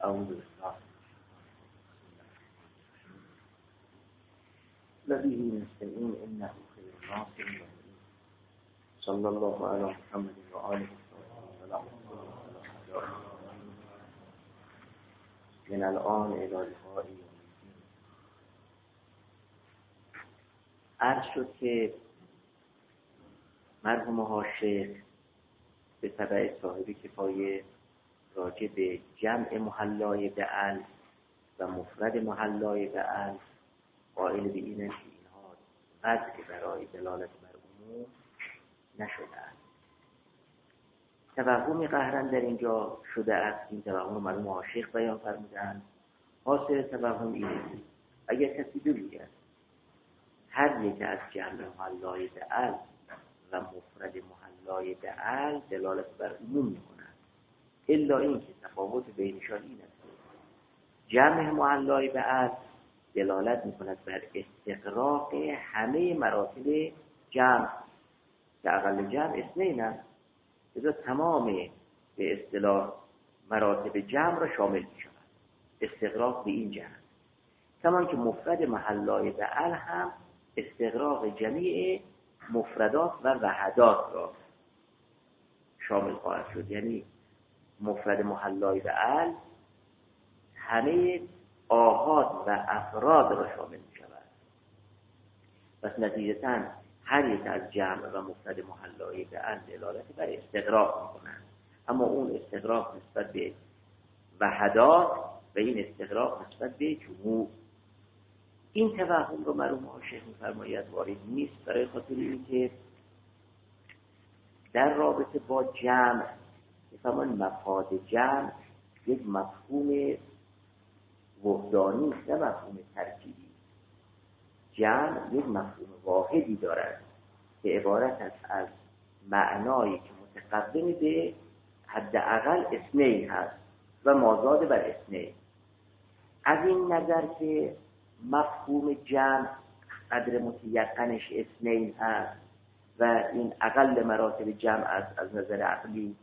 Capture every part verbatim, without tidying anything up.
أعوذ بالله الذي نستعين إنه خير ناصر صلى الله على محمد وآله وسلم من الآن إلى لقاء یوم الدین. عرض شد که مرحوم ها شیخ به تبع صاحب کفایه راجع به جمع محلای بعل و مفرد محلای بعل قائل به اینه که اینها وضع برای دلالت بر عموم نشده است. توهمی قهرن در اینجا شده است. این توهم مرحوم ها شیخ بیان فرمودند. حاصل توهم اینه اگر کسی بگوید هر یک از جمع محلای بعل و مفرد محلای بعل دلالت بر عموم می‌کند، الا اینکه تفاوت بینشان این است جمع محلای بعل دلالت می‌کند بر استغراق همه مراتب جمع که اقل جمع اثنین است، لذا تمام به اصطلاح مراتب جمع را شامل می‌شود. استغراق به این جمع، کمان که مفرد محلای بعل هم استغراق جمیع مفردات و وحدات را شامل خواهد شد. یعنی مفرد محلای بعل همه آحاد و افراد را شامل می شود. پس نتیجتاً هر یک از جمع و مفرد محلای بعل دلالت بر استغراق می کنند، اما اون استغراق نسبت به وحدات و این استغراق نسبت به جموع. این توهم رو مرحوم ها شیخ می‌فرماید وارد نیست، برای خاطر اینکه در رابطه با جمع می‌فرمایند مفاد جمع یک مفهوم وحدانی است، نه مفهوم ترکیبی. جمع یک مفهوم واحدی دارد که عبارت است از معنایی که متقدم به حداقل اثنین هست و مازاد بر اثنین. از این نظر که مفهوم جمع قدر متیقنش اثنین هست و این اقل مراتب جمع است از نظر عقلی،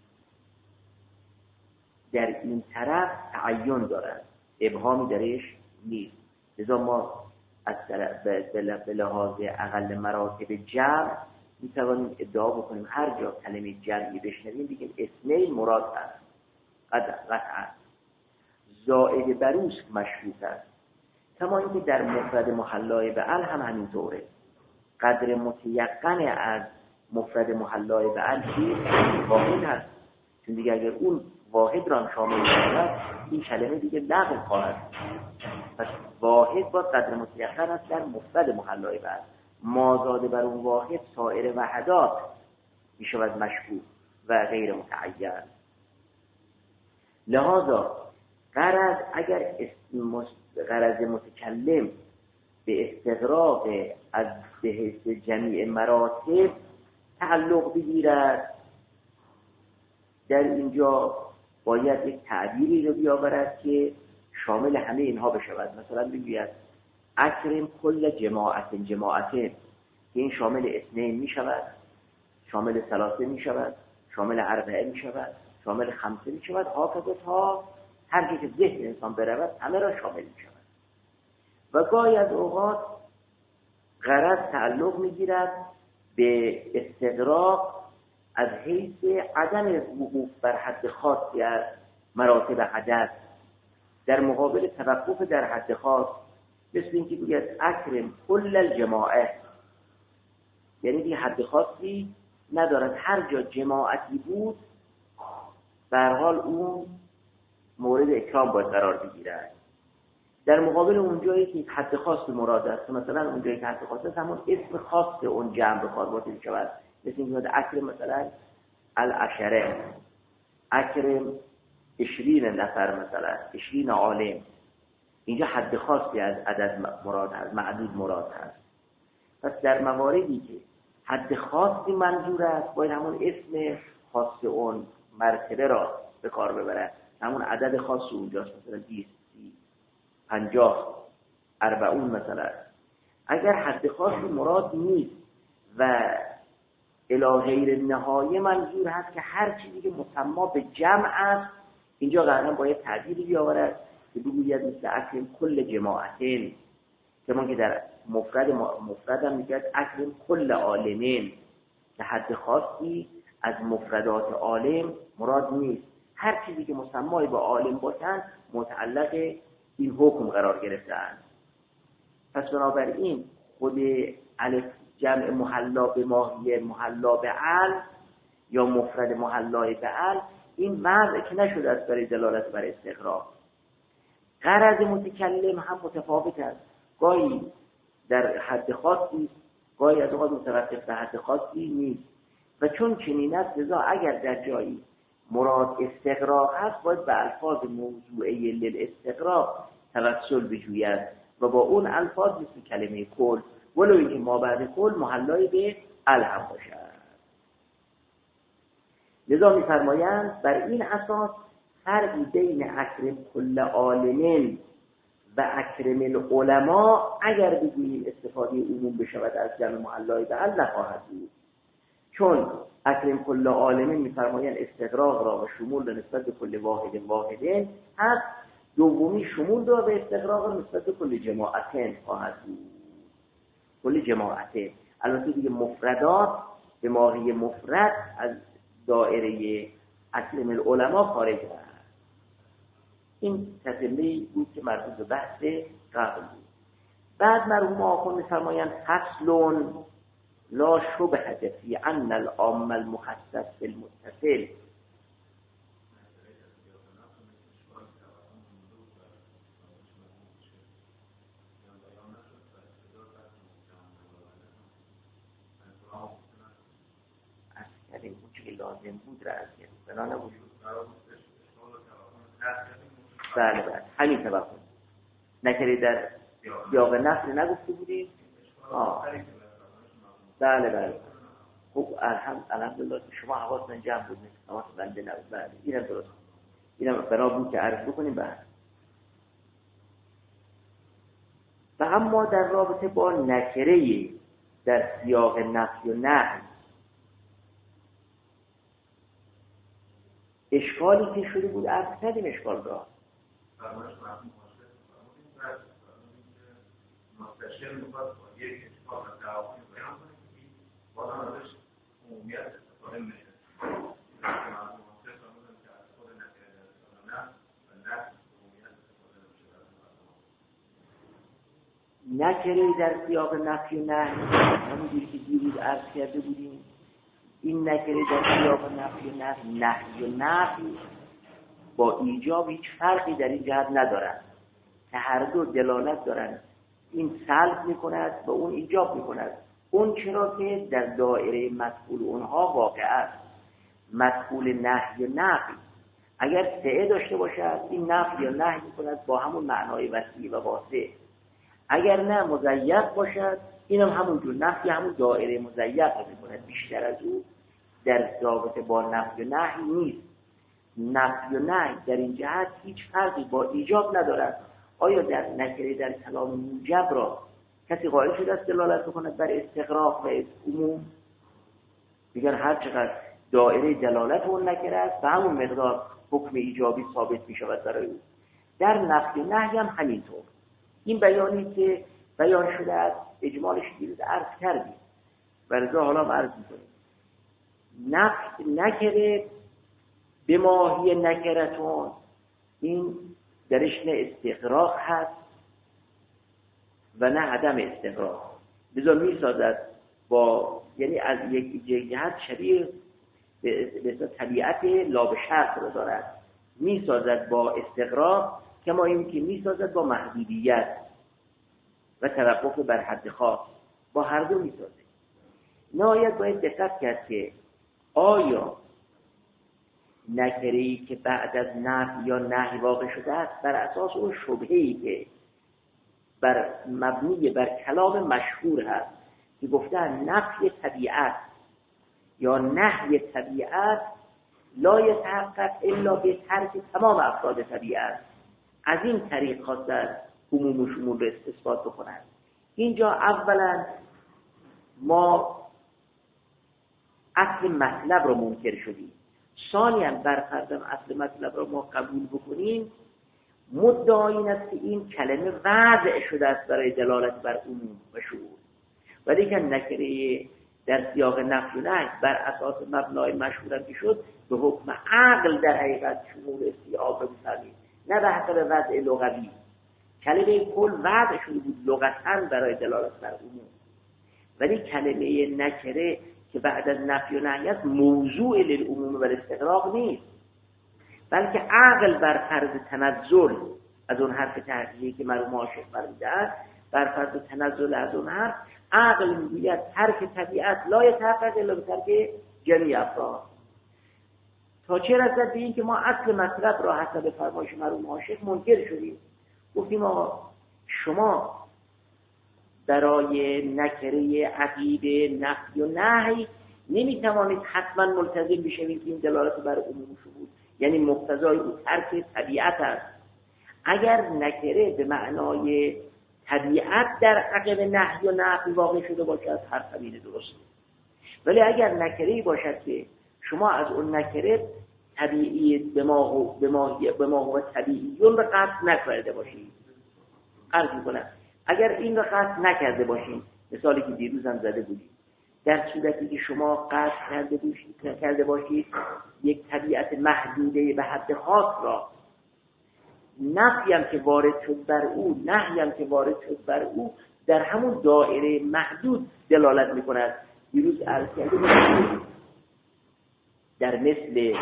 در این طرف تعین دارد، ابهامی درش نیست. لذا ما از طرف به لحاظ اقل مراتب جمع می توانیم ادعا بکنیم هر جا کلمه جمعی بشنویم بگیم اثنین مراد است. قطعا زائد بروس مشروط است. کما اینکه در مفرد محلای بعل هم همینطوره. قدر متیقن از مفرد محلای بعل چیز واحد هست، چون دیگه اگر اون واحد را شامل شود این کلمه دیگه لغو خواهد. پس واحد با قدر متیقن است در مفرد محلای بعل، مازاد بر اون واحد سایر وحدات می شود مشکوک و غیر متعین. لذا غرض اگر غرض متکلم به استغراق از بحث جمیع مراتب تعلق بگیرد، در اینجا باید یک تعبیری رو بیاورد که شامل همه اینها بشود. مثلا بگوید اکرم کل جماعت جماعت، که این شامل اثنین می شود، شامل ثلاثه می شود، شامل اربعه می شود، شامل خمسه می شود، حافظت ها هر جا که ذهن انسان برود همه را شامل می شود. و گاهی از اوقات غرض تعلق می گیرد به استغراق از حیث عدم وقوف بر حد خاصی از مراتب عدد در مقابل توقف در حد خاص، مثل اینکه بگوید اکرم کل الجماعه، یعنی که حد خاصی ندارد، هر جا جماعتی بود به هر حال اون مورد اکرام باید قرار بگیرد. در مقابل اونجایی که حد خاص مراد است، مثلا اونجایی که حد خاص است همون اسم خاص اون جمع به کار برده می‌شود، مثل اینکه اکرم مثلا العشره، اکرم عشرین نفر، مثلا عشرین عالم، اینجا حد خاصی از عدد مراد هست، معدود مراد هست. پس در مواردی که حد خاصی منظور است باید همون اسم خاص اون مرتبه را به کار ببرد، همون عدد خاص اونجاست، مثلا بیست، سی، پنجاه، اربعون مثلا. اگر حد خاصی مراد نیست و الی غیر نهایه منظور هست که هر چیزی که مسما به جمع است اینجا قرآن باید تعبیری بیاورد که بگوید مثل اکرم کل جماعتین، کمان که در مفرد مفرد هم میگه اکرم کل عالمین، که حد خاصی از مفردات عالم مراد نیست. هر چیزی که مسمای با عالم باشن متعلق این حکم قرار گرفتن. پس بنابراین خود الف جمع محلا به ماهیه محلا به ال یا مفرد محلای به ال این وضع که نشده است برای دلالت بر استقراق. غرض متکلم هم متفاوت است، گاهی در حد خاصی گاهی از اوقات متوقف به حد خاصی نیست و چون چنین است لذا اگر در جایی مراد استقراق هست باید به الفاظ موضوعه للاستقراق توسل بجوید و با اون الفاظ مثل کلمه کل ولو اینکه ما بعد کل محلای به ال هم باشد. لذا می‌فرمایند بر این اساس فرقی بین اکرم کل عالمین و اکرم العلماء اگر بگوییم استفاده عموم بشود از جمع محلای به ال نخواهد بود، چون اکرم کل عالمین می‌فرمایند استقراق را و شمول را نسبت به کل واحد واحدین هست، دومی شمول را به استقراق را نسبت به کل جماعتین خواهد بود. کل جماعتین البته دیگه مفردات به ماهی مفرد از دائره اکرم العلماء خارج است. این تسلیه بود که مربوط به بحث قبل بود. بعد مرحوم آخوند می‌فرمایند فصل لا شبهة فی ان العام المخصص بالمتصل. اصلا این بود که لازم بود را از این بنا نبود. بله بله همین توقع نکردی در سیاق نصر نگفته بودیم. آه بله بله خب الحمدلله شما حواستون جمع بود، حواس بنده نبود. بله اینم درست، اینم بنا بود که عرض بکنیم. بله و اما در رابطه با نکره در سیاق نفی و نهی اشکالی که شده بود عرض کردیم اشکال را فرمایش مرحوم حاصل فرمودیم در مستشر میخواد با یک اشکال و تعاقب بیان کنه که بازم ازش عمومیت استفاده میشه. مرحوم حاصل فرمودن که از خود نکره در سیاق نفی و نفی عمومیت استفاده نمیشه. نکره در سیاق نفی و نهی همونجوری که دیروز عرض کرده بودیم، این نکره در سیاق نفی و نهی نهی و نفی با ایجاب هیچ فرقی در این جهت ندارند که هر دو دلالت دارند. این سلب میکند و اون ایجاب میکند. اون چرا که در دایره مدخول اونها واقع است. مدخول نهی و نفی اگر سعه داشته باشد این نفی یا نهی میکند با همون معنای وسیع و واسع. اگر نه مضیق باشد اینم هم همونجور نفی همون دایره مضیق میکند، بیشتر از او در رابطه با نفی و نهی نیست. نفی و نهی در این جهت هیچ فرقی با ایجاب ندارد. آیا در نکره در کلام موجب را کسی قائل شده است دلالت بکند بر استغراق و عموم؟ میگن هر چقدر دایره دلالت اون نکره است به همون مقدار حکم ایجابی ثابت می شود برای او. در نفی و نهی هم همینطور. این بیانی که بیان شده است اجمالش دیروز عرض کردیم و رضا حالا عرض می‌کنیم. نفی نکره به ماهی نکرتون این درش نه استقراق هست و نه عدم استقراق. لذا می سازد با یعنی از یک جهت شبیه به طبیعت لا به شرط رو دارد، می سازد با استقراق کما این که می سازد با محدودیت و توقف بر حد خاص، با هر دو می سازد. نهایت باید دقت کرد که آیا نکره‌ای که بعد از نفی یا نهی واقع شده است بر اساس اون شبهه‌ای که بر مبنی بر کلام مشهور هست که گفتن نفی طبیعت یا نهی طبیعت لا یتحقق الا به ترک تمام افراد طبیعت، از این طریق خواستن عموم و شمول رو اثبات بکنن. اینجا اولا ما اصل مطلب رو منکر شدیم. ثانیاً برفرضم اصل مطلب را ما قبول بکنیم، مدعی این است که این کلمه وضع شده است برای دلالت بر عموم و شمول، ولی که نکره در سیاق نفی و نهی بر اساس مبنای مشهورم که شد به حکم عقل در حقیقت شمول استیعاب رو بفهمید، نه به حسب وضع لغوی. کلمه کل وضع شده بود لغتاً برای دلالت بر عموم، ولی کلمه نکره که بعد از نفی و نهی است موضوع للعموم و الاستغراق نیست، بلکه عقل بر فرض تنزل از اون حرف تحقیقی که مرحوم عاشق فرمودند، بر فرض تنزل از اون حرف عقل میگوید ترک طبیعت لا یتحقق الا بترک جمیع افراد. تا چه رسد به این که ما اصل مطلب را حسب فرمایش مرحوم عاشق منکر شدیم، گفتیم آقا شما برای نکره عقیده نفی و نهی نمیتوانید حتما ملتزم بشوید که این دلالت بر عموم شهود، یعنی مقتضای او ترک طبیعت است. اگر نکره به معنای طبیعت در عقب نهی و نفی واقع شده باشد هر طبیعه درست، ولی اگر نکره‌ای باشد که شما از اون نکره طبیعی به ما به ما به ما و طبیعیون به قصد نکرده باشید. عرض می‌کنم اگر این را قصد نکرده باشید، مثالی که دیروز هم زده بودیم، در صورتی که شما قصد کرده باشید کرده باشید یک طبیعت محدوده به حد خاص را، نفی هم که وارد شد بر او، نهی هم که وارد شد بر او، در همون دایره محدود دلالت می‌کند. دیروز عرض کردیم در مثل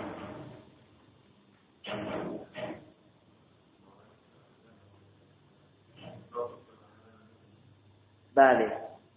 بله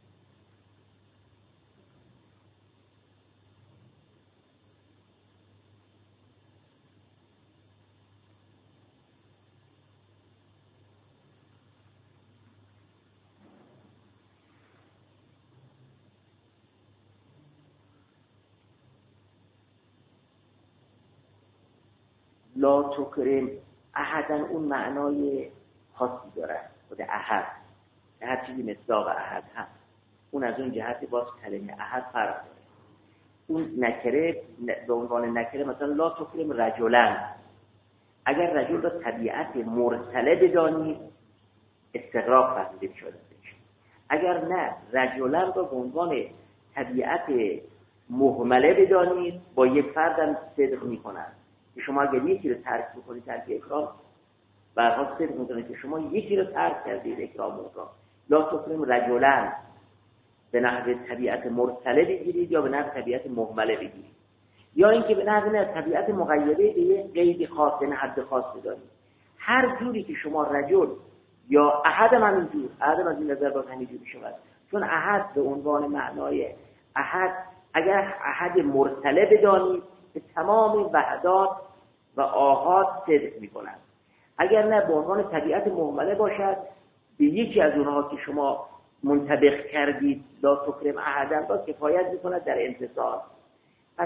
لا تکرم احدا اون معنای خاصی داره، خود احد هر چیزی مصداق احد هست، اون از اون جهت باز کلمه احد فرق داره. اون نکره به عنوان نکره مثلا لا تکرم رجلا، اگر رجل را طبیعت مرسله بدانید استغراق فهمیده می‌شود، اگر نه رجلا را به عنوان طبیعت مهمله بدانید با یک فردم صدق می‌کنند که شما اگر یکی رو ترک بکنید ترک اکرام برها صدق می‌کنه که شما یکی رو ترک کردید اکرام اکرام. لا تکرم رجلا به نحو طبیعت مرسله بگیرید یا به نحو طبیعت مهمله بگیرید، یا اینکه به نحو نه طبیعت مقیده به یک قید خاص به حد خاص بدانید. هر جوری که شما رجل یا احد هم اینجور، احد هم از این نظر باز همینجوری شود، چون احد به عنوان معنای احد اگر احد مرسله بدانید به تمام وحدات و آحاد صدق می‌کند، اگر نه به عنوان طبیعت مهمله باشد به یکی از اونها که شما منطبق کردید لا تکرم احدا را کفایت می‌کند در امتصال. پس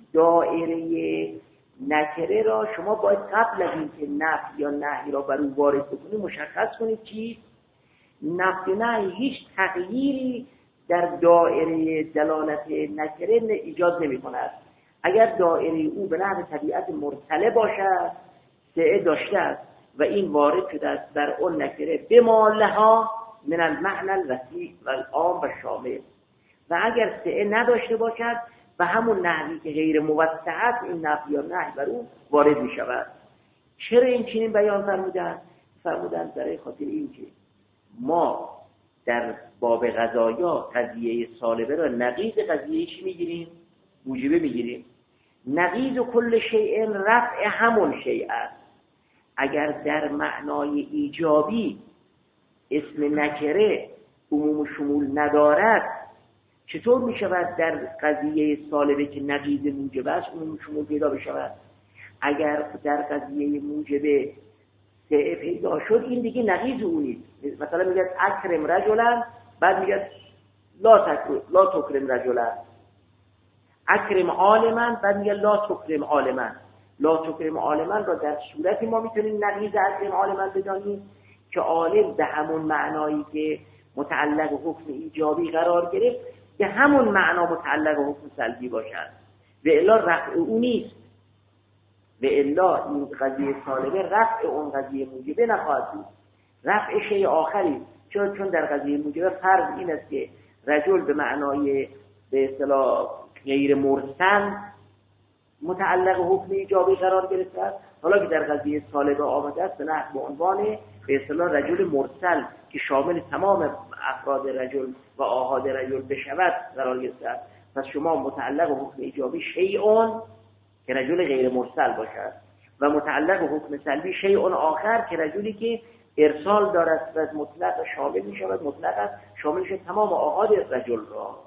دایره نکره را شما باید قبل از اینکه نفی یا نهی را بر او وارد بکنید مشخص کنید چی نفی نهی هیچ تغییری در دایره دلالت نکره ایجاد نمی‌کند. اگر دایره او به نحو طبیعت مرسله باشد سعه داشته است و این وارد شده است در اون نکره بما لها من المعنى الوسیع و العام و شامل، و اگر سعه نداشته باشد به همون نحوی که غیر موسع است این نفی یا نهی بر اون وارد می شود. چرا این چنین بیان فرمودن؟ فرمودن برای خاطر این که ما در باب قضایا قضیه سالبه را نقیض قضیه چی میگیریم؟ موجبه میگیریم. نقیض کل شیء رفع همون شیء است. اگر در معنای ایجابی اسم نکره عموم شمول ندارد چطور می شود در قضیه سالبه که نقیض موجبه است عموم شمول پیدا بشود؟ اگر در قضیه موجبه سعه پیدا شد این دیگه نقیض اون نیست. مثلا میگه اکرم رجلا، بعد میگه لا تکرم لا تکرم رجلا، اکرم عالما، بعد میگه لا تکرم عالما. لا تکرم عالما را در صورتی ما میتونیم نقیض اکرم عالما بدانیم که عالم به همون معنایی که متعلق حکم ایجابی قرار گرفت که همون معنا متعلق حکم سلبی باشد. و الا رفع او نیست، و الا این قضیه سالبه رفع اون قضیه موجبه نخواهد بود، رفع شیء آخری. چون چون در قضیه موجبه فرض این است که رجل به معنای به اصطلاح غیر مرسل متعلق حکم ایجابی قرار گرفته است، حالا که در قضیه سالبه آمده است به عنوان به اصطلاح رجل مرسل که شامل تمام افراد رجل و آحاد رجل بشود قرار گرفته است. پس شما متعلق حکم ایجابی شیء که رجل غیر مرسل باشد و متعلق حکم سلبی شیء آخر که رجلی که ارسال دارد و مطلق شامل می شود، مطلق است شامل شد تمام آحاد رجل را.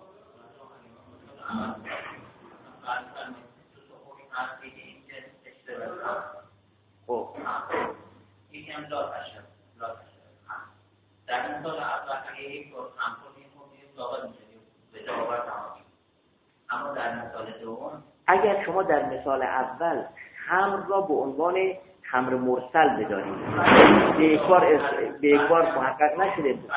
خب این هم لا تشد لا تشد در مثال اول اگه یک بار هم کنیم خودیم ثابت میشه به جواب تمامی. اما در مثال دوم اگر شما در مثال اول خمر را به عنوان خمر مرسل بدارید به یک بار به یک بار محقق نشده بود،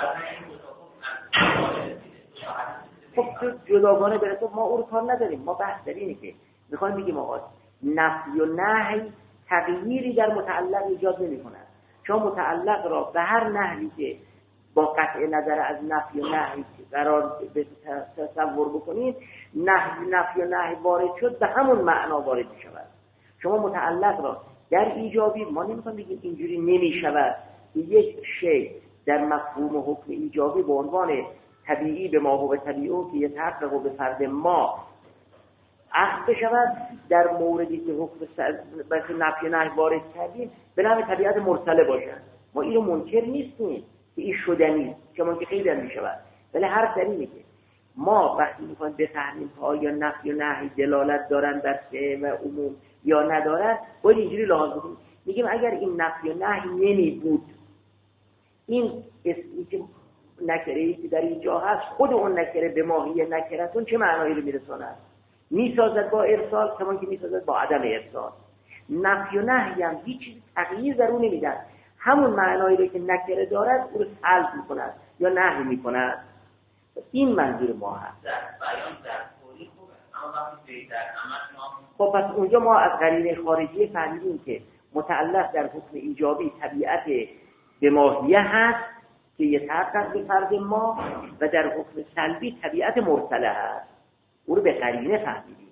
خب جداگانه برسه ما او رو کار نداریم. ما بحث در اینه که میخوایم بگیم آقا نفی و نهی تغییری در متعلق ایجاد نمی‌کند. شما متعلق را به هر نحوی که با قطع نظر از نفی و نهی قرار تصور بکنید، نفی نفی و نهی وارد شد به همون معنا وارد می‌شود. شما متعلق را در ایجابی ما نمی‌خوایم بگیم اینجوری نمی‌شود که یک شی در مفهوم حکم ایجابی به عنوان طبیعی به ما هو طبیعی که یتحقق به فرد ما عقد بشود در موردی که حکم بس نفی و نهی وارد کردیم به نوع طبیعت مرسله باشد. ما اینو منکر نیستیم که این شدنی است، چون که خیلی هم میشود، ولی حرف در اینه که ما وقتی میخوایم بفهمیم که آیا نفی و نهی دلالت دارن بر فعل و عموم یا ندارن، باید اینجوری لحاظ کنیم. میگیم اگر این نفی و نهی نمی بود، این اسمی که نکره‌ای که در اینجا هست خود اون نکره به ماهی نکره‌تون چه معنایی رو میرساند؟ میسازد با ارسال کمان که میسازد با عدم ارسال. نفی و نهی هم هیچ چیز تغییر در اون نمیدن، همون معنایی رو که نکره دارد او رو سلب میکند یا نهی میکند. این منظور ما هست. در بیان در قولی خوبه، اما وقتی در عمل خب پس اونجا ما از قرینه خارجی فهمیدیم که متعلق در حکم ایجابی طبیعت به ماهیه هست که یتحقق به فرد ما و در حکم سلبی طبیعت مرسله هست. او رو به قرینه فهمیدیم.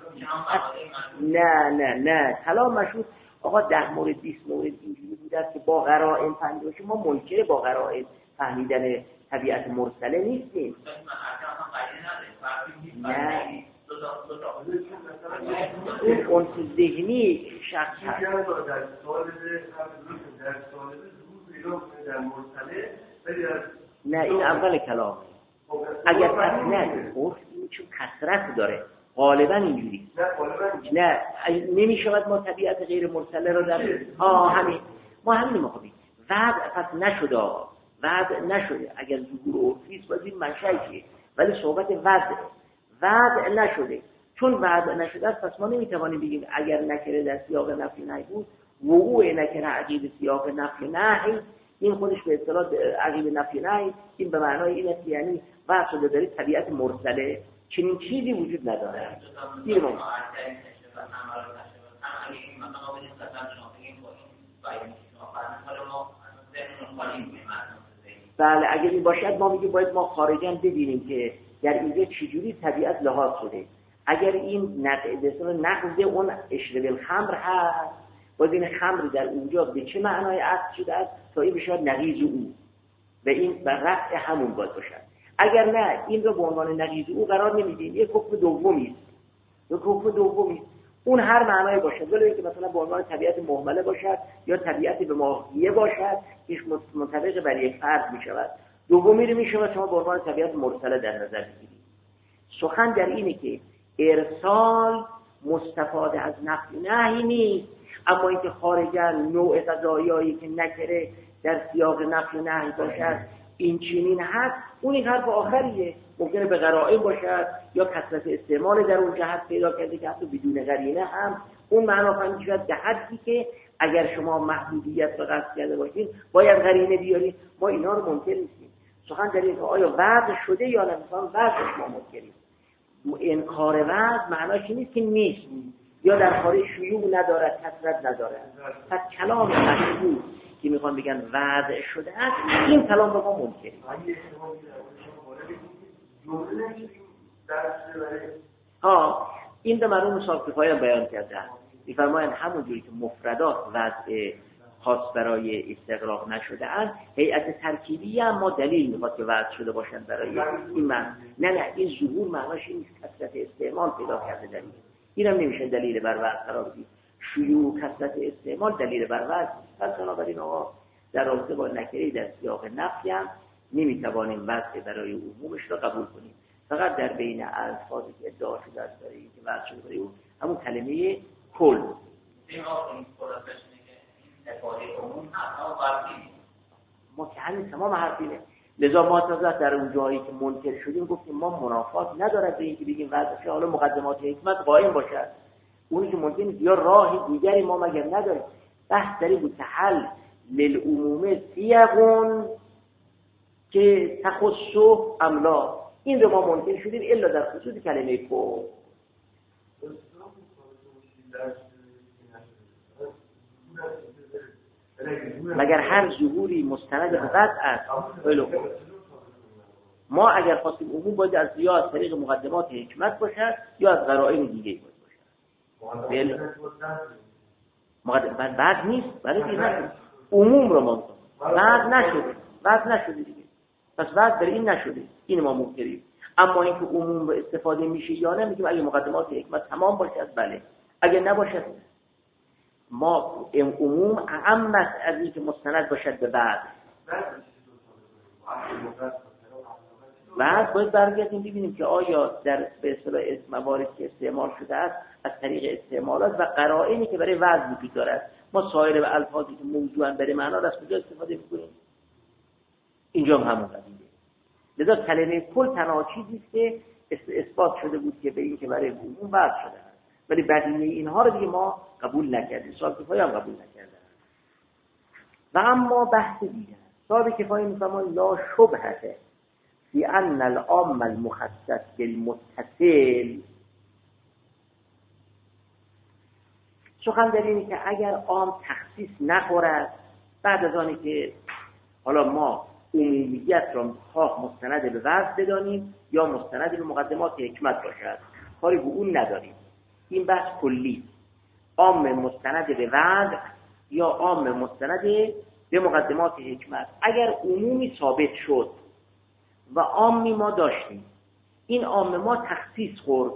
نه نه نه کلام مشهود آقا ده مورد بیست مورد اینجوری بود است که با قرائن فهمیده باشیم. ما منکر با قرائن فهمیدن طبیعت مرسله نیستیم. نه اون اون ذهنی شخص هست. در سوال در سوال در مرسله نه این اول کلام. اگر پس نه چون کثرت داره غالبا اینجوری نه نمیشود ما طبیعت غیر مرسله رو در ها همین ما همین مخابیم وعد پس نشده وعد نشده. اگر ظهور عرفیست باید این منشأ چیه، ولی صحبت وعد وعد نشده. چون وعد نشده است پس ما نمیتوانیم بگیم اگر نکره در سیاق نفی نهی بود وقوع نکره عقیب سیاق نفی نهی این خودش به اصطلاح عقیب نفی نهی این به معنای این است یعنی وعد شده داره طبیعت مرسله. چنین چیزی وجود نداره. دیر ما بله اگر این باشد ما میگیم باید ما خارجاً ببینیم که در اینجا چجوری طبیعت لحاظ شده. اگر این نقض اون اشرب الخمر هست باید این خمر در اونجا به چه معنای عقد شده است تا این بشود نقیض او و این به رفع همون باید باشد. اگر نه این رو به عنوان نقیض او قرار نمیدیم، یک حکم دومی است. یک حکم دومی اون هر معنایی باشد، ولی اینکه مثلا به عنوان طبیعت مهمله باشد یا طبیعت به ماهیه باشد که منطبق بر یک فرد میشود. دومی رو میشود شما به عنوان طبیعت مرسله در نظر بگیرید. سخن در اینه که ارسال مستفاده از نفی نهی نیست، اما اینکه خارجاً نوع قضایایی که نکره در سیاق نفی نهی باشد این چنین هست، اون این حرف آخریه. ممکنه به قرائن باشد یا کثرت استعمال در اون جهت پیدا کرده که حتی بدون قرینه هم اون معنا فهمید شد به حدی که اگر شما محدودیت رو قصد کرده باشید باید قرینه بیارید. ما اینا رو منکر نیستیم. سخن در اینه که آیا وضع شده یا نه، مثلا وضعش ما منکریم. انکار وضع معناش نیست که نیست یا در خارج شیوع ندارد، کثرت ندارد. پس کلام مشهور که میخوان بگن وضع شده است، این کلام رو ما منکریم. ها این دو مرحوم صاحب کفایه بیان کردن، میفرمایند همون جوری که مفردات وضع خاص برای استقراق نشده است، هیئت ترکیبی هم ما دلیل میخواد که وضع شده باشند برای این معنی. نه نه این ظهور معناش این کثرت استعمال پیدا کرده دلیل، اینم نمیشه دلیل بر وضع قرار بدیم. شیوع کثرت استعمال دلیل بر وضع. پس بنابراین آقا در رابطه با نکره در سیاق نفی هم نمیتوانیم وضع برای عمومش را قبول کنیم. فقط در بین الفاظی که ادعا شده است برای اینکه وضع شده برای اون همون کلمه کل ما که همین تمام حرفینه. لذا ما تازه در اون جایی که منکر شدیم گفتیم ما منافات ندارد به اینکه بگیم وضعش حالا مقدمات حکمت قائم باشد. اونی که ممکنه یا راه دیگری ما مگر نداریم. بحث داری بود که حل للعموم سیغون که تخصو املا، این رو ما منکر شدیم الا در خصوص کلمه کو. مگر هر ظهوری مستند به وضع است. ما اگر خواستیم عموم باید از یا از طریق مقدمات حکمت باشد یا از قرائن دیگه باید باشد. مقدمات بعد نیست، برای دیگه عموم رو ما بعد نشده بعد نشده دیگه. پس بعد برای این نشده، این ما منکریم. اما اینکه عموم رو استفاده میشه یا نه، میگیم اگه مقدمات حکمت تمام باشه بله، اگه نباشه ما عموم اعم است از اینکه مستند باشد به بعد. بعد باید برگردیم ببینیم که آیا در به اصطلاح مواردی که استعمال شده است از طریق استعمالات و قرائنی که برای وضع وجود دارد، ما سایر و الفاظی که موضوعاً برای معنا از کجا استفاده می‌کنیم؟ اینجا هم همون قضیه. لذا کلمه کل تنها چیزی است که اثبات شده بود که به این که برای عموم وضع شده است، ولی بدیهی اینها رو دیگه ما قبول نکردیم. صاحب کفایه هم قبول نکردن. و اما بحث دیگر صاحب کفایه می‌فرماید لا شبهه فی ان العام المخصص بالمتصل. سخن در اینه که اگر عام تخصیص نخورد، بعد از آنی که حالا ما عمومیت را خواه مستند به وضع بدانیم یا مستند به مقدمات حکمت باشد، کاری به اون نداریم. این بحث کلی، عام مستند به وضع یا عام مستند به مقدمات حکمت. اگر عمومی ثابت شد و عامی ما داشتیم، این عام ما تخصیص خورد،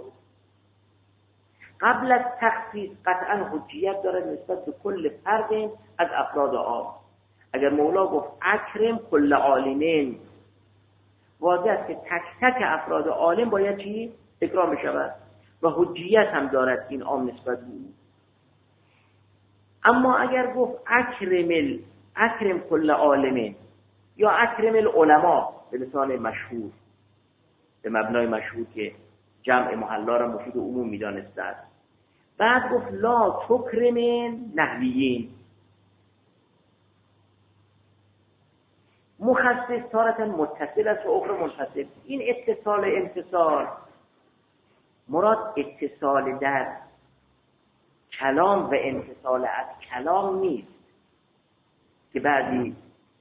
قبل از تخصیص قطعا حجیت دارد نسبت به کل فرد از افراد عام. اگر مولا گفت اکرم کل عالمین، واضح است که تک تک افراد عالم باید چی؟ اکرام بشود و حجیت هم دارد این عام نسبت به او. اما اگر گفت اکرم اکرم کل عالمین یا اکرم العلماء به لسان مشهور، به مبنای مشهور که جمع محلا را مفید عموم می‌دانسته است، بعد گفت لا تکرم نحویین، مخصص تارة متصل است و اخر منفصل. این اتصال انتصال مراد اتصال در کلام و انفصال از کلام نیست که بعدی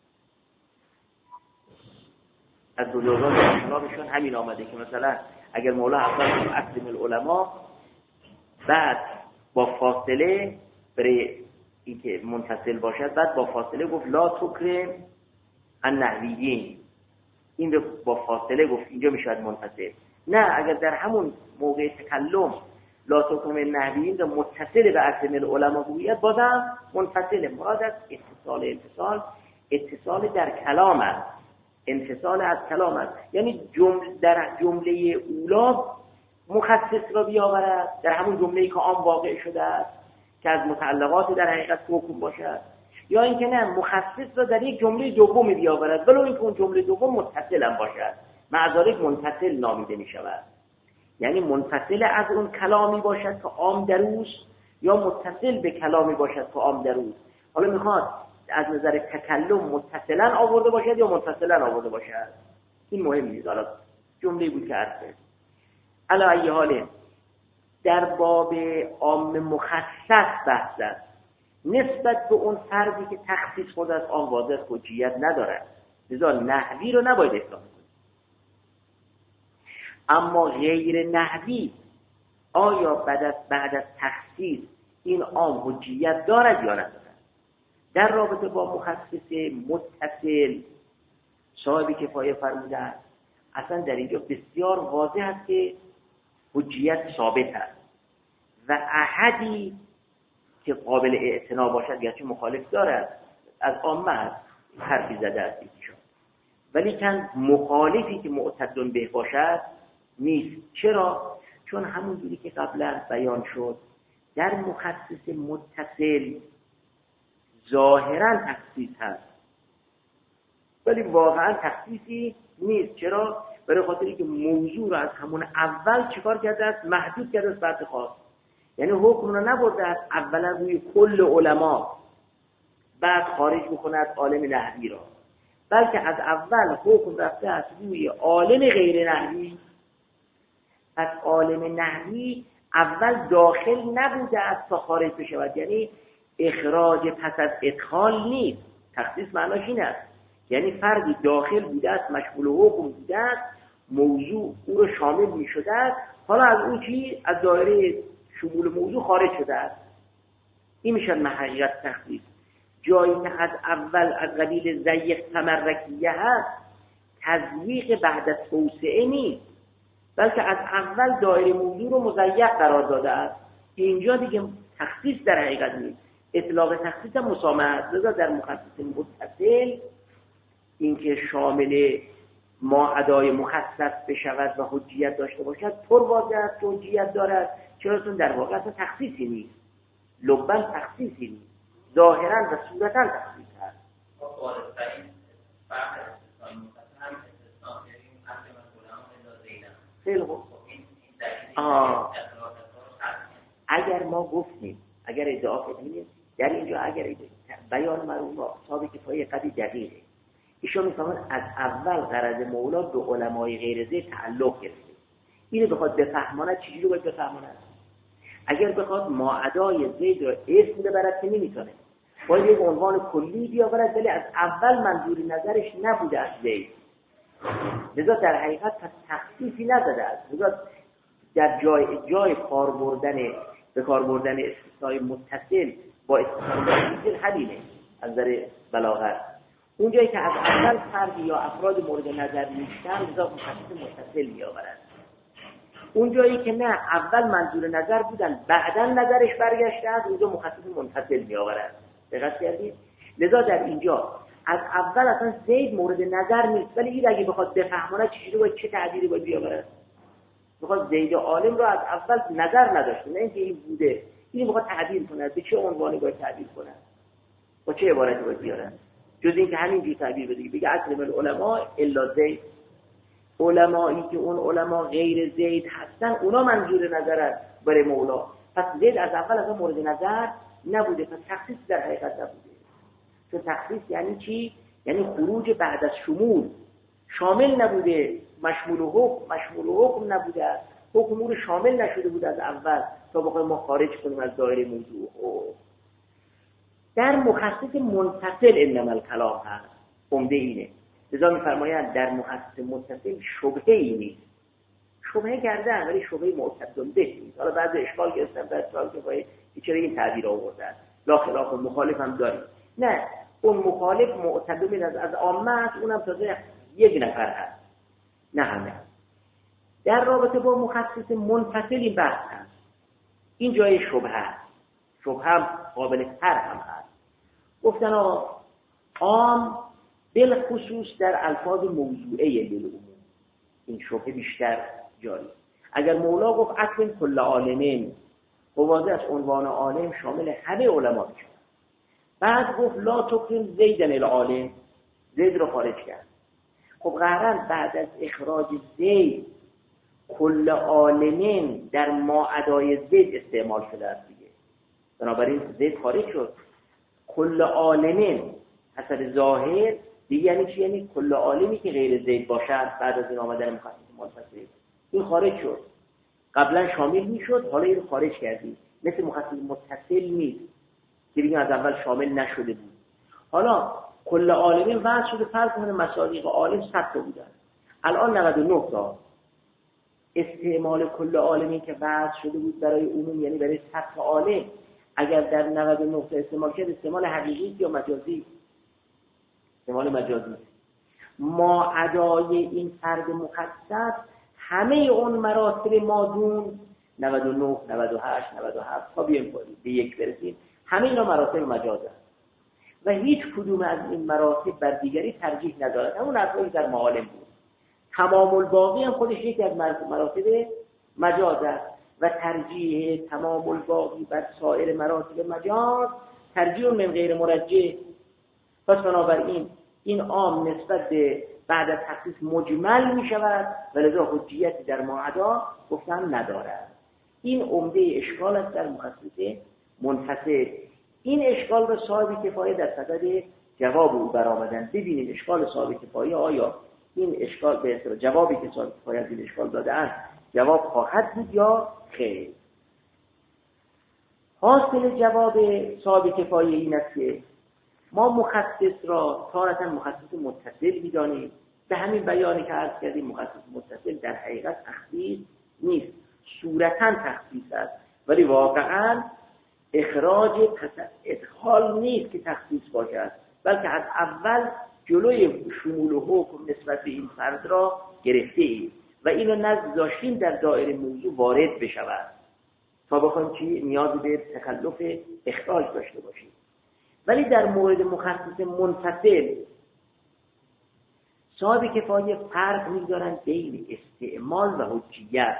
از بزرگان در کلامشون همین آمده که مثلا اگر مولا اول اکرم العلماء بعد با فاصله برای اینکه منفصل باشد بعد با فاصله گفت لا تکرم النحویین، این رو با فاصله گفت اینجا میشود منفصل. نه، اگر در همون موقع تکلم لا تکرم النحویین رو متصل به اکرم العلماء گوید بازم منفصل. مراد از اتصال انفصال اتصال در کلام است، انفصال از کلام است. یعنی جمله در جمله اولا مخصص را بیاورد در همون جمله‌ای که عام واقع شده است که از متعلقات در حقیقت حکم باشد، یا اینکه نه مخصص را در یک جمله دومی بیاورد ولو اینکه اون جمله دوم متصل هم باشد، معذالک منفصل نامیده می شود. یعنی منفصل از اون کلامی باشد که عام در اوست یا متصل به کلامی باشد که عام در اوست. حالا میخواد از نظر تکلم متصلا آورده باشد یا منفصلا آورده باشد، این مهم نیست. حالا جمله بود که عرض علی ای حال در باب عام مخصص بحث است. نسبت به اون فردی که تخصیص خود از آن واضح حجیت ندارد، لذا نحوی رو نباید اطلاق کنید. اما غیر نحوی آیا بعد از بعد از تخصیص این عام حجیت دارد یا ندارد؟ در رابطه با مخصص متصل صاحب کفایه فرمودند اصلا در اینجا بسیار واضح است که حجیت ثابت است و احدی که قابل اعتنا باشد گرچه مخالف دارد از عامه حرفی زده است ایشان، ولی کن مخالفی که معتد به باشد نیست. چرا؟ چون همونجوری که قبلا بیان شد در مخصص متصل ظاهرا تخصیص هست ولی واقعا تخصیصی نیست. چرا؟ برای خاطری که موضوع را از همون اول چیکار کرده است؟ محدود کرده است فرد خاص. یعنی حکم را نبرده است اولا روی کل علما بعد خارج بکند عالم نحوی را، بلکه از اول حکم رفته است روی عالم غیر نحوی. پس عالم نحوی اول داخل نبوده است تا خارج بشود، یعنی اخراج پس از ادخال نیست. تخصیص معناش این است یعنی فردی داخل بوده است، مشمول حکم بوده است، موضوع او رو شامل می شده است، حالا از اون چی از دایره شمول موضوع خارج شده است. این میشه حقیقت تخصیص. جایی که از اول از قبیل ضیق تمرکیه هست تضییق بعد از توسعه نیست، بلکه از اول دایره موضوع رو مضیق قرار داده است. اینجا دیگه تخصیص در حقیقت نیست، اطلاق تخصیص هم مسامحه است. لذا در مخصص متصل اینکه شامل ما ادای مخصص بشود و حجیت داشته باشد پر واضح است حجیت دارد. چرا؟ چون در واقع اصلا تخصیصی نیست، لبن تخصیصی نیست، ظاهرا و صورتا تخصیص هست. خیلی خوب. آه. اگر ما گفتیم اگر ادعا کنیم در اینجا اگر بیان مرحوم صاحب کفایه قدری دقیقه، ایشون میفهمن از اول غرض مولا به علمای غیر زید تعلق گرفته. اینو بخواد بفهمونه چجوری باید بفهمونه؟ اگر بخواد ما ادای زید رو اسم ببرد که نمیتونه، باید یک عنوان کلی بیاورد ولی از اول منظوری نظرش نبوده از زید. لذا در حقیقت پس تخصیصی نزده است. لذا در جای جای کار بردن به کار بردن استثنای متصل با استثنای متصل همینه از نظر بلاغت. اون جایی که از اول فردی یا افراد مورد نظر نیستن لذا مخصص متصل میآورد. اون جایی که نه اول منظور نظر بودن بعداً نظرش برگشته است اونجا مخصص منفصل میآورد. دقت کردید؟ لذا در اینجا از اول اصلا زید مورد نظر نیست، ولی این اگه بخواد بفهمونه چجوری باید چه تعبیری باید بیاورد؟ بخواد زید عالم رو از اول نظر نداشته، نه اینکه این بوده، این بخواد تعبیر کنه به چه عنوانی باید تعبیر کنه، با چه عبارتی باید بیاره، جز اینکه همینجوری تعبیر بده بگه اکرم العلماء الا زید. علمایی که اون علما غیر زید هستن اونا منظور نظرن برای مولا، پس زید از اول اصلا مورد نظر نبوده، پس تخصیص در حقیقت نبوده. چون تخصیص یعنی چی؟ یعنی خروج بعد از شمول، شامل نبوده، مشمول حکم مشمول حکم نبوده، حکم رو شامل نشده بود از اول تا بخوایم ما خارج کنیم از دایره موضوع. در مخصص منفصل انما الکلام هست، عمده اینه. لذا می‌فرمایند در مخصص متصل شبهه‌ای نیست. شبهه کردن ولی شبهه معتد به نیست. حالا بعضی اشکال گرفتن در سوال که باید چرا این تعبیر آوردن؟ لا خلاف مخالف هم داریم. نه، اون مخالف معتد به از از عامه است، اونم تازه یک نفر هست. نه همه. در رابطه با مخصص منفصل این بحث هست. این جای شبهه است. شبهه هم قابل طرح هم هست. گفتن آقا عام بالخصوص در الفاظ موضوعه للعموم این شبهه بیشتر جاری. اگر مولا گفت اکرم کل عالمین، واضح از عنوان عالم شامل همه علما میشه. بعد گفت لا تکرم زیدن العالم، زید رو خارج کرد. خب قهرن بعد از اخراج زید کل عالمین در ما ادای زید استعمال شده است دیگه، بنابراین زید خارج شد. کل عالمین حسب ظاهر دیگه یعنی چی؟ یعنی کل عالمی که غیر زید باشد بعد از این آمدن مخصص منفصل این خارج شد. قبلا شامل میشد، حالا اینو خارج کردیم. مثل مخصص متصل نیست که بگیم از اول شامل نشده بود. حالا کل عالمین وضع شده، فرض کنید مصادیق عالم صد تا بودن، الان نود و نه تا. استعمال کل عالمین که وضع شده بود برای عموم، یعنی برای صد تا عالم، اگر در نود و نه تا استعمال کرد، استعمال حقیقی یا مجازی؟ استعمال مجازی. ما ادای این فرد مخصص همه اون مراتب مادون نود و نه، نود و هشت، نود و هفت تا بیان به یک برسیم، همه اینا مراتب مجاز است و هیچ کدوم از این مراتب بر دیگری ترجیح ندارد. همون اصلی در معالم بود. تمام الباقی هم خودش یکی از مراتب مجاز است و ترجیح تمام الباقی بر سایر مراتب مجاز ترجیح من غیر مرجح. پس بنابراین این عام نسبت به بعد از تخصیص مجمل می شود و لذا حجیتی در ماعدا گفتن ندارد. این عمده اشکال است در مخصص منفصل. این اشکال را صاحب کفایه در صدد جواب او برآمدن. ببینید اشکال صاحب کفایه آیا این اشکال به اصطلاح جوابی که صاحب کفایه این اشکال داده‌اند جواب خواهد بود یا خیر. حاصل جواب صاحب کفایه این است که ما مخصص را تارة مخصص متصل می‌دانیم. به همین بیانی که عرض کردیم مخصص متصل در حقیقت تخصیص نیست، صورتاً تخصیص است، ولی واقعاً اخراج ادخال نیست که تخصیص باشد، بلکه از اول جلوی شمول و حکم نسبت به این فرد را گرفته ایم و اینو نزد داشتیم در دایره موضوع وارد بشود تا بخوایم چی نیاز به تکلف اخراج داشته باشیم. ولی در مورد مخصص منفصل صاحب کفایه فرق می‌گذارن بین استعمال و حجیت.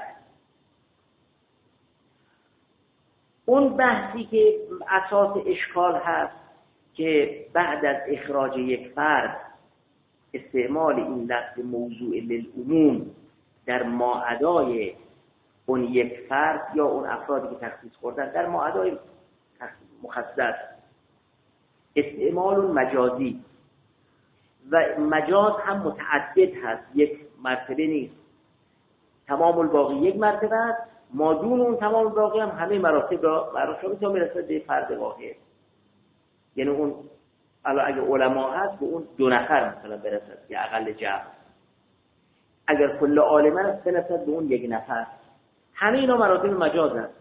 اون بحثی که اساس اشکال هست که بعد از اخراج یک فرد استعمال این لفظ موضوع للعموم در ماعدای اون یک فرد یا اون افرادی که تخصیص خوردن در ماعدای مخصص استعمال مجازی و مجاز هم متعدد هست، یک مرتبه نیست. تمام الباقی یک مرتبه است، مادون اون تمام الباقی هم همه مراتب را براشون تا میرسه به فرد واحد. یعنی اون الان اگه علما هست به اون دو نفر مثلا برسد یا اقل جمع، اگر کل عالمان است برسد به اون یک نفر. همه اینا مراتب مجاز است.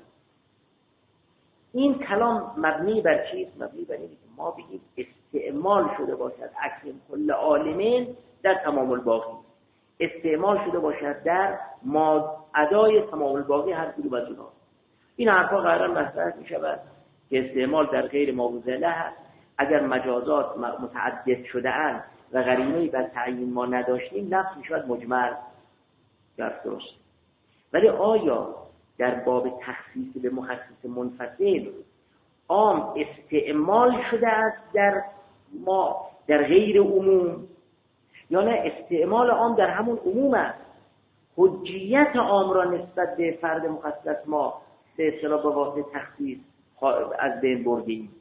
این کلام مبنی بر چیست؟ مبنی بر اینه که ما بگیم استعمال شده باشد اکرم کل عالمین در تمام الباقی، استعمال شده باشد در ما ادای تمام الباقی هر کدوم از اونها. این حرفا قرار مطرح می شود که استعمال در غیر ماوزله هست. اگر مجازات متعدد شده اند و قرینه‌ای بر تعیین ما نداشتیم لفظ می شود مجمل. درست. ولی آیا در باب تخصیص به مخصص منفصل عام استعمال شده است در ما در غیر عموم یا نه استعمال عام در همون عموم است؟ حجیت عام را نسبت به فرد مخصص ما به اصطلاح به واسطه تخصیص از بین بردیم.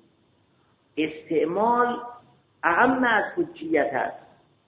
استعمال اهم از حجیت است.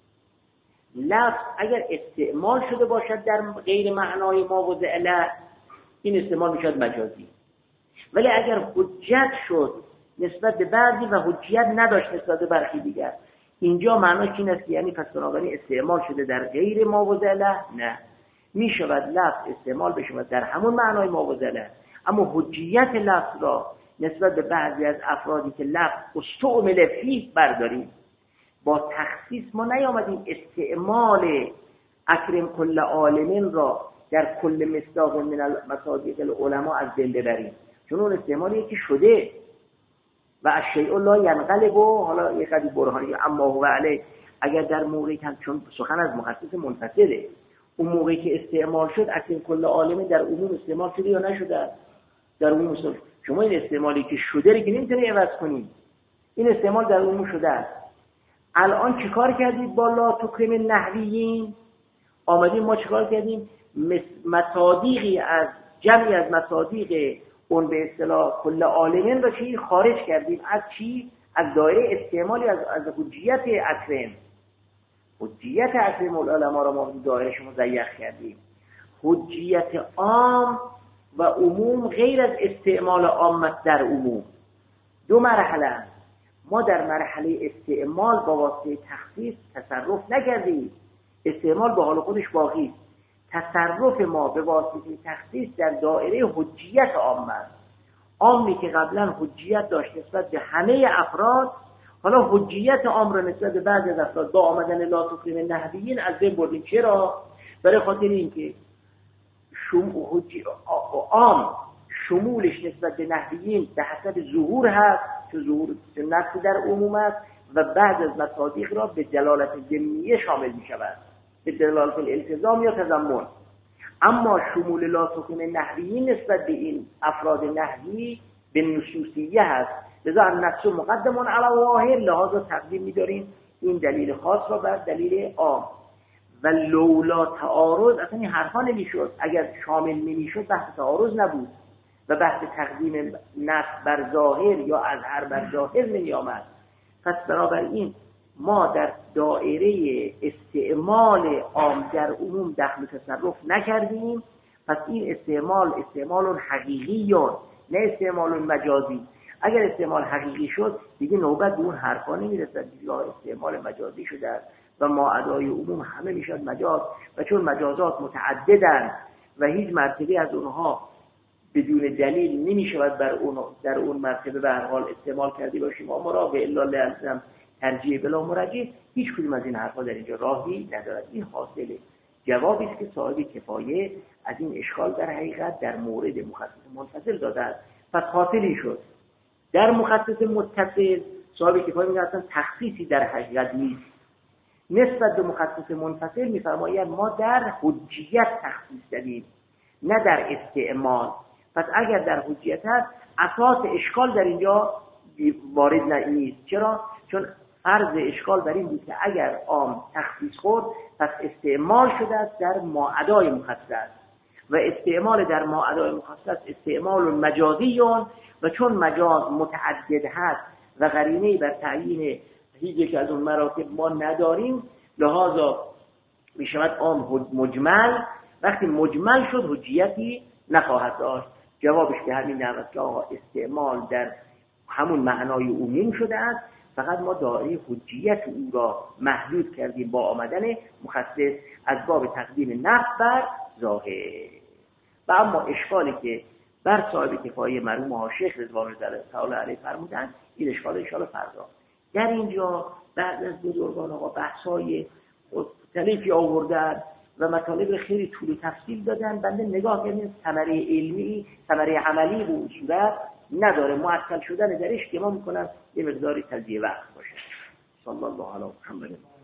لفظ اگر استعمال شده باشد در غیر معنای ما و ذعله این استعمال میشد مجازی، ولی اگر حجت شد نسبت به بعضی و حجیت نداشت نسبت به برخی دیگر، اینجا معناش این است که یعنی پس بنابراین استعمال شده در غیر ما و ذعله نه، میشود لفظ استعمال بشود در همون معنای ما و ذعله، اما حجیت لفظ را نسبت به بعضی از افرادی که لفظ استعمل فیه برداریم. با تخصیص ما نیامدیم استعمال اکرم کل عالمین را در کل مصداق من مصادیق العلماء از دل ببریم، چون اون استعمالی که شده و الشیء لا ینقلب و حالا یک قدی برهانی اما هو علیه. اگر در موقعی که چون سخن از مخصص منفصله، اون موقعی که استعمال شد اکرم کل عالمین در عموم استعمال شده یا نشده؟ در عموم استعمال. شما این استعمالی که شده رو که نمیتونی عوض کنید، این استعمال در عموم شده است. الان چیکار کردید با لا تکرم نحویین؟ آمدیم ما چیکار کردیم؟ مصادیقی از جمعی از مصادیق اون به اصطلاح کل عالمین را چی خارج کردیم. از چی؟ از دایره استعمالی از از حجیت اکرم. حجیت اکرم العلماء را ما دایرهش مضیق کردیم. حجیت عام و عموم غیر از استعمال عامت در عموم. دو مرحله است. ما در مرحله استعمال با واسطه تخصیص تصرف نکردیم، استعمال به حال خودش باقی. تصرف ما به واسطه تخصیص در دایره حجیت عامه است. عامی که قبلا حجیت داشت نسبت به همه افراد، حالا حجیت عام را نسبت به بعضی از افراد با آمدن لا تکریم نحویین از بین بردیم. چرا؟ برای خاطر اینکه شم... حجی... عام شمولش نسبت به نحویین به حسب ظهور هست که ظهور نفس در عموم است و بعض از مصادیق را به دلالت ضمنیه شامل می شود، به دلالت الالتزام یا تضمن. اما شمول لا تکریم نحویین نسبت به این افراد نحوی به نصوصیه هست، لذا النص مقدم علی ظاهر، لحاظا تقدیم می‌داریم این دلیل خاص را بر دلیل عام. و لولا تعارض اصلا این حرفا نمی‌شد، اگر شامل نمی‌شد بحث تعارض نبود و بحث تقدیم نص بر ظاهر یا اظهر بر ظاهر نمی‌آمد. پس بنابراین ما در دایره استعمال عام در عموم دخل تصرف نکردیم. پس این استعمال استعمال حقیقی یا نه استعمال مجازی. اگر استعمال حقیقی شد دیگه نوبت به اون حرفا نمیرسد، دیگه استعمال مجازی شده و ما ادای عموم همه میشد مجاز. و چون مجازات متعددن و هیچ مرتبه از اونها بدون دلیل نمیشود بر اون در اون مرتبه به هر حال استعمال کردی باشیم، اما را به الا لازم ترجیح بلا مرجح، هیچ کدوم از این حرفا در اینجا راهی ندارد. این حاصله جوابی است که صاحب کفایه از این اشکال در حقیقت در مورد مخصص منفصل داده است. پس حاصلی شد در مخصص متصل صاحب کفایه میگه اصلا تخصیصی در حقیقت نیست. نسبت به مخصص منفصل میفرماید ما در حجیت تخصیص دادیم نه در استعمال. پس اگر در حجیت هست اساس اشکال در اینجا وارد نیست. چرا؟ چون فرض اشکال بر این بود که اگر عام تخصیص خورد پس استعمال شده است در ماعدای مخصص و استعمال در ماعدای مخصص استعمال مجازیون و چون مجاز متعدد هست و قرینه‌ای بر تعیین هیچ یک از اون مراتب ما نداریم، لذا میشود عام مجمل. وقتی مجمل شد حجیتی نخواهد داشت. جوابش که همین است که آقا استعمال در همون معنای عموم شده است، فقط ما دایره حجیت او را محدود کردیم با آمدن مخصص از باب تقدیم نفس بر ظاهر. و اما اشکالی که بر صاحب کفایه مرحوم ها شیخ رضوان الله علیه فرمودن، این اشکال انشاءالله فردا در اینجا بعد از بزرگان آقا بحث‌های مختلفی آوردن و مطالب خیلی طول و تفصیل دادن. بنده نگاه کردیم ثمره علمی ثمره عملی به صورت نداره، معطل شدن درش که ما میکنم یه مقداری تضییع وقت باشه. صلی الله علی محمد.